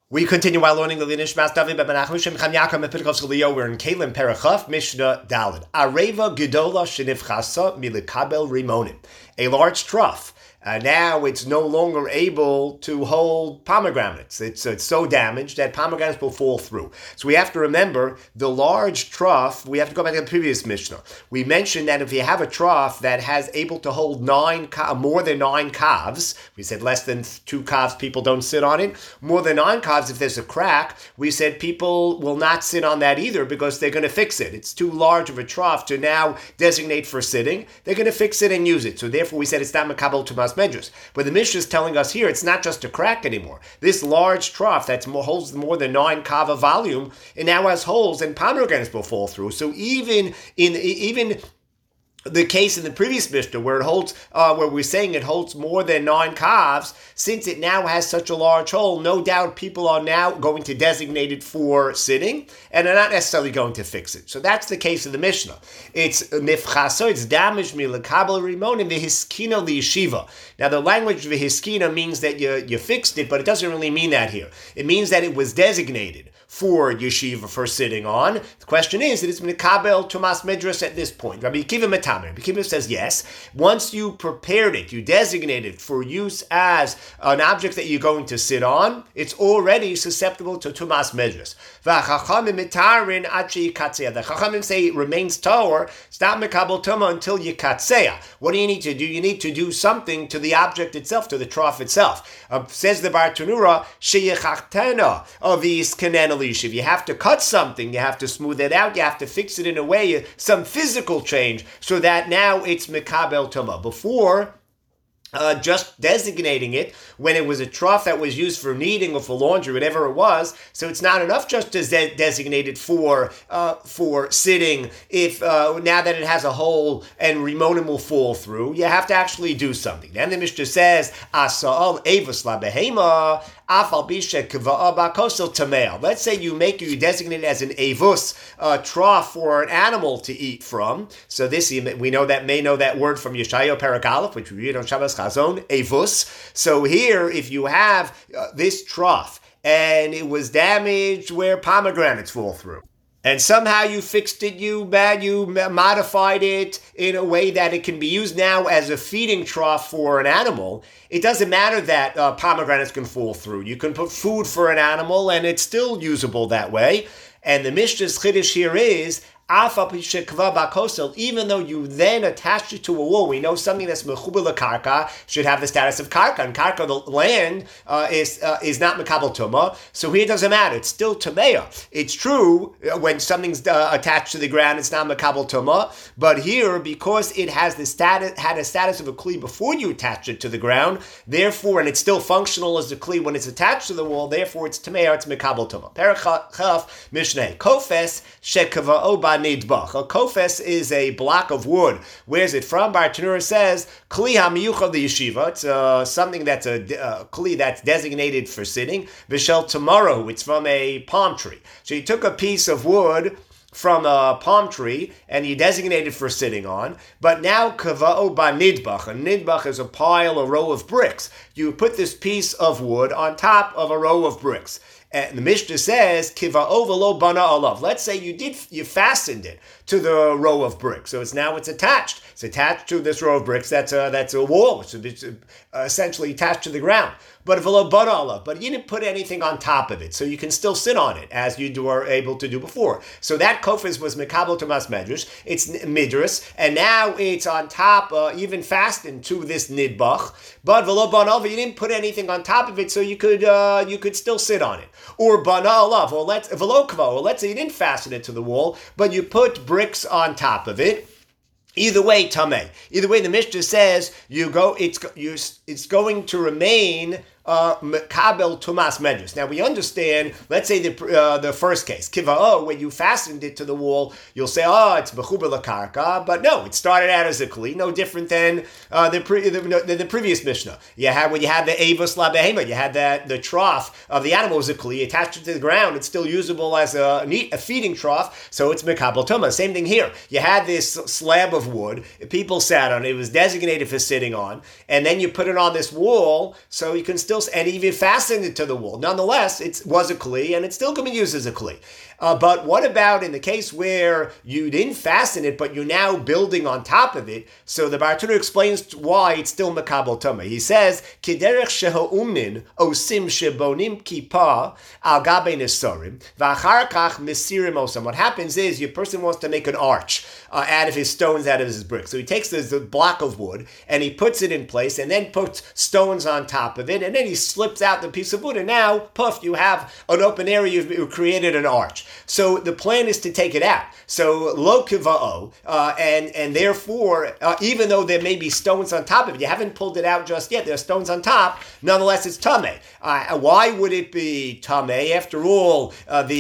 We continue while learning the Nishmas David ben Menachem Shem Chaim Yaakov Mepidkos Leo. We're in Kalim Perachaf Mishnah Daled. Areva Gedola Shenifchasa Milikabel Rimonim. A large trough. Now it's no longer able to hold pomegranates. It's so damaged that pomegranates will fall through. So we have to remember the large trough. We have to go back to the previous Mishnah. We mentioned that if you have a trough that has able to hold more than 9 calves, we said less than 2 calves, people don't sit on it. More than 9 calves, if there's a crack, we said people will not sit on that either because they're going to fix it. It's too large of a trough to now designate for sitting. They're going to fix it and use it. So therefore we said it's not makabel tumas medrash. But the Mishnah is telling us here it's not just a crack anymore. This large trough that holds more than 9 kava volume, it now has holes and pomegranates will fall through. So even the case in the previous Mishnah where it holds, where we're saying it holds more than 9 calves, since it now has such a large hole, no doubt people are now going to designate it for sitting, and are not necessarily going to fix it. So that's the case of the Mishnah. It's nifchaso, it's damaged milakabel rimonim v'hiskina liyeshiva. Now the language v'hiskina means that you fixed it, but it doesn't really mean that here. It means that it was designated for yeshiva, for sitting on. The question is, it is mikabel tumas medrash at this point. Rabbi Akiva Metamer. Rabbi Akiva says yes. Once you prepared it, you designated it for use as an object that you're going to sit on, it's already susceptible to tumas medrash. V'chachamim mitarin achi katzeya. The chachamim say it remains tahor, stop mikabel tuma until you katzeya. What do you need to do? You need to do something to the object itself, to the trough itself. Says the Bar Tanura, sheyechachtena of these kanena. If you have to cut something, you have to smooth it out, you have to fix it in a way, some physical change, so that now it's mikabel tuma. Before, just designating it when it was a trough that was used for kneading or for laundry, whatever it was. So it's not enough just to designate it for sitting. If now that it has a hole and rimonim will fall through, you have to actually do something. Then the Mishnah says, "Asa'al evus la behema." Let's say you designate it as an avus, trough for an animal to eat from. So this, we know that word from Yeshayahu Perek Aleph, which we read on Shabbos Chazon, avus. So here, if you have this trough and it was damaged where pomegranates fall through, and somehow you fixed it, you modified it in a way that it can be used now as a feeding trough for an animal, it doesn't matter that pomegranates can fall through. You can put food for an animal and it's still usable that way. And the Mishnah's chiddush here is, even though you then attach it to a wall, we know something that's mechubel karka should have the status of karka, and karka, the land, is not mekabel tuma. So here it doesn't matter; it's still tumeya. It's true when something's attached to the ground, it's not mekabel tuma. But here, because it has the status of a kli before you attach it to the ground, therefore, and it's still functional as a kli when it's attached to the wall, therefore it's tumeya, it's mekabel tuma. Perachaf Mishneh Kofes shekavao ba nidbach. A kofes is a block of wood. Where's it from? Bar Tanura says, Kli ha-miyuchad yeshiva. It's something that's a kli that's designated for sitting. V'shel tomorrow. It's from a palm tree. So you took a piece of wood from a palm tree and you designated for sitting on, but now kava'o ba nidbach. A nidbach is a row of bricks. You put this piece of wood on top of a row of bricks. And the Mishnah says, "Kiva'o v'lo bana alav." Let's say you fastened it to the row of bricks, so it's attached. It's attached to this row of bricks. That's a wall. It's essentially attached to the ground. But v'lo bana alav. But you didn't put anything on top of it, so you can still sit on it as you were able to do before. So that kofes was mekabel tumas medrash. It's midras, and now it's on top, even fastened to this nidbach. But v'lo bana alav, you didn't put anything on top of it, so you could still sit on it. Or bana alav, or let's say you didn't fasten it to the wall, but you put bricks on top of it. Either way, tameh. Either way, the Mishnah says it's going to remain kabel tumas medrash. Now we understand. Let's say the first case, kiva'o, when you fastened it to the wall, you'll say, it's mechuber lakarka. But no, it started out as a kli, no different than the previous Mishnah. When you had the avos la behema, you had the trough of the animal was a kli, attached it to the ground. It's still usable as a feeding trough, so it's mekabel tuma. Same thing here. You had this slab of wood, people sat on it. It was designated for sitting on, and then you put it on this wall, so you can still and even fastened it to the wall. Nonetheless, it was a kli, and it's still going to be used as a kli. But what about in the case where you didn't fasten it, but you're now building on top of it? So the Bartunu explains why it's still Makabel Tumah. He says, Kiderech sheho'umnin osim shebonim kippah al gabe nesorim v'achar kach mesirim osam. What happens is your person wants to make an arch out of his stones, out of his bricks. So he takes this block of wood and he puts it in place and then puts stones on top of it, and then he slips out the piece of wood, and now, poof, you have an open area, you've created an arch. So the plan is to take it out. So lo kiva'o, and therefore, even though there may be stones on top of it, you haven't pulled it out just yet, there are stones on top, nonetheless it's tameh. Why would it be tameh? After all,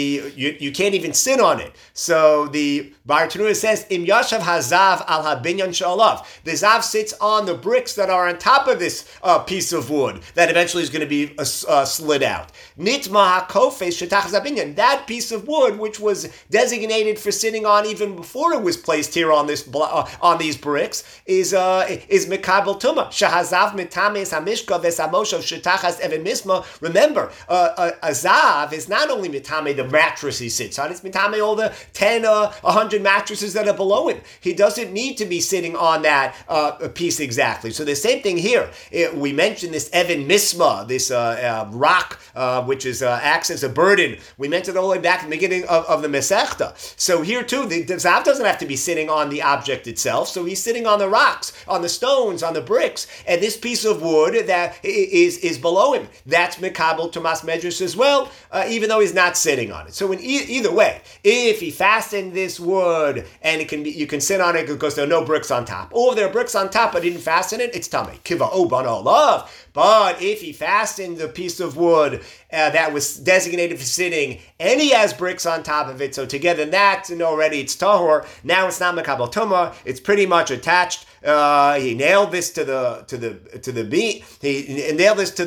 you can't even sit on it. So the Bartanura says, Im yashav hazav al habinyan shalav. The zav sits on the bricks that are on top of this piece of wood that eventually is going to be slid out. Nitma hakofes shetach zabinyan. That piece of wood, which was designated for sitting on even before it was placed here on this on these bricks, is mekabel tumah. Shahazav mitames hamishka vesamoshav shetachas even misma. Remember, a zav is not only mitame the mattress he sits on; it's mitame all the 10, 100 mattresses that are below him. He doesn't need to be sitting on that piece exactly. So the same thing here. We mentioned this Evan Misma, this rock, which acts as a burden. We mentioned all the way back in the beginning of the Masechta. So here too, the Zav doesn't have to be sitting on the object itself. So he's sitting on the rocks, on the stones, on the bricks, and this piece of wood that is below him. That's Mekabel Tumas Medrash as well, even though he's not sitting on it. So in either way, if he fastened this wood and you can sit on it because there are no bricks on top, or if there are bricks on top but didn't fasten it, it's tamei. Kiva oban olav. But if he fastened the piece of wood that was designated for sitting, and he has bricks on top of it, so together that and already it's tahor. Now it's not mekabel tumah. It's pretty much attached. He nailed this to the beam. He nailed this to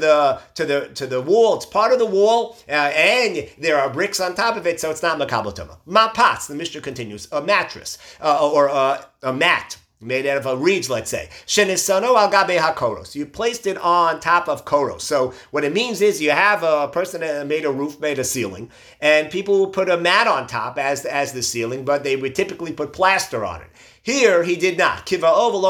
the wall. It's part of the wall, and there are bricks on top of it, so it's not mekabel tumah. Mapats. The Mishnah continues. A mattress or a mat made out of reeds, let's say. Shenisano al gabe hakoros. You placed it on top of koros. So what it means is you have a person that made a roof, made a ceiling, and people will put a mat on top as the ceiling, but they would typically put plaster on it. Here he did not. He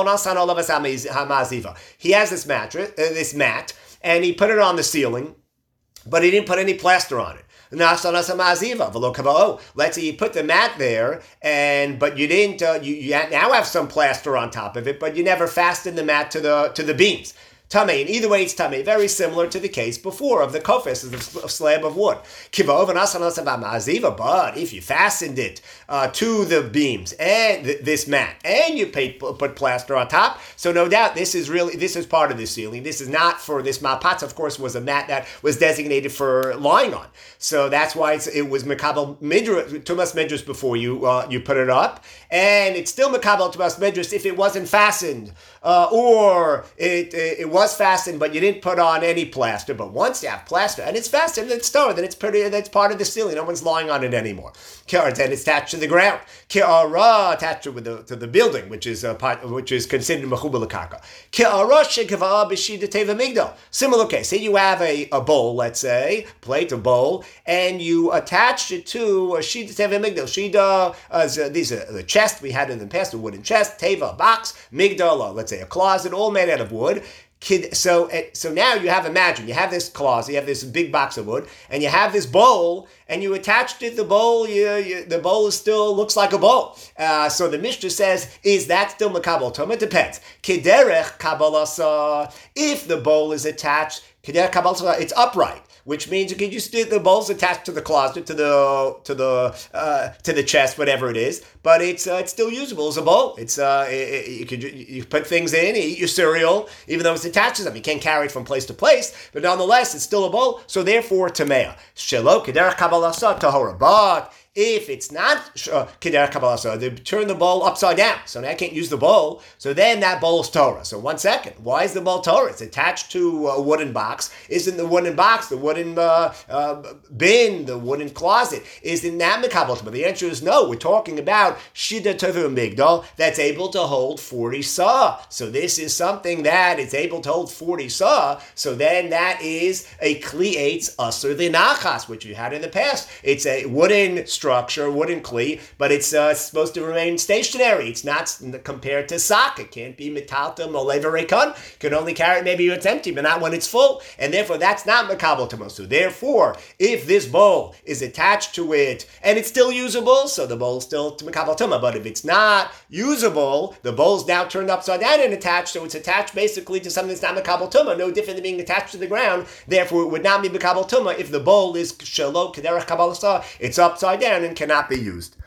has this mat, and he put it on the ceiling, but he didn't put any plaster on it. Let's say you put the mat there, but you didn't. You now have some plaster on top of it, but you never fastened the mat to the beams. Tamei, and either way it's tamei, very similar to the case before of the kofes, the slab of wood. But if you fastened it to the beams and this mat, and you put plaster on top, so no doubt this is part of the ceiling. This is not for this mapatz. Of course, was a mat that was designated for lying on. So that's why it was mekabel tumas midrash before you put it up, and it's still mekabel tumas midrash if it wasn't fastened, or it was fastened, but you didn't put on any plaster. But once you have plaster and it's fastened, it's stone, then that's part of the ceiling. No one's lying on it anymore. Then it's attached to the ground. Ki'ara attached to the building, which is considered mechubel l'karka. Ki'ara shekava b'shida teva migdal. Similar case. Say you have a bowl, let's say, plate, a bowl, and you attach it to a shida teva migdal. Shida, these are the chest we had in the past, a wooden chest, teva, a box, migdal, let's say a closet, all made out of wood. So now you have, imagine, you have this closet, you have this big box of wood, and you have this bowl, and you attached it to the bowl, the bowl still looks like a bowl. So the Mishnah says, is that still mekabel tumah? It depends. Kederech kabbalasa, if the bowl is attached, kederech kabbalasa, it's upright, which means you can just do the bowl's attached to the closet, to the chest, whatever it is, but it's still usable as a bowl. It's you put things in, you eat your cereal, even though it's attached to them. You can't carry it from place to place, but nonetheless, it's still a bowl. So therefore, tamea shelo kederach kabbalasa tahora. But If it's not Keder Kabbalah, they turn the bowl upside down. So now I can't use the bowl. So then that bowl is Torah. So 1 second. Why is the bowl Torah? It's attached to a wooden box. Isn't the wooden box, the wooden bin, the wooden closet, isn't that Mekabel? But the answer is no. We're talking about Shida Tevim Migdal that's able to hold 40 saw. So this is something that it's able to hold 40 saw. So then that is a Kli Eitz Asur Nachas, which you had in the past. It's a wooden structure, wooden kli, but it's supposed to remain stationary. It's not compared to sock. It can't be metalta molev rekon. Can only carry it maybe when it's empty, but not when it's full. And therefore, that's not mekabel tuma. So therefore, if this bowl is attached to it and it's still usable, so the bowl is still mekabel tuma. But if it's not usable, the bowl's now turned upside down and attached. So it's attached basically to something that's not mekabel tuma, no different than being attached to the ground. Therefore, it would not be mekabel tuma if the bowl is shelo kederach kabbalah. It's upside down and cannot be used.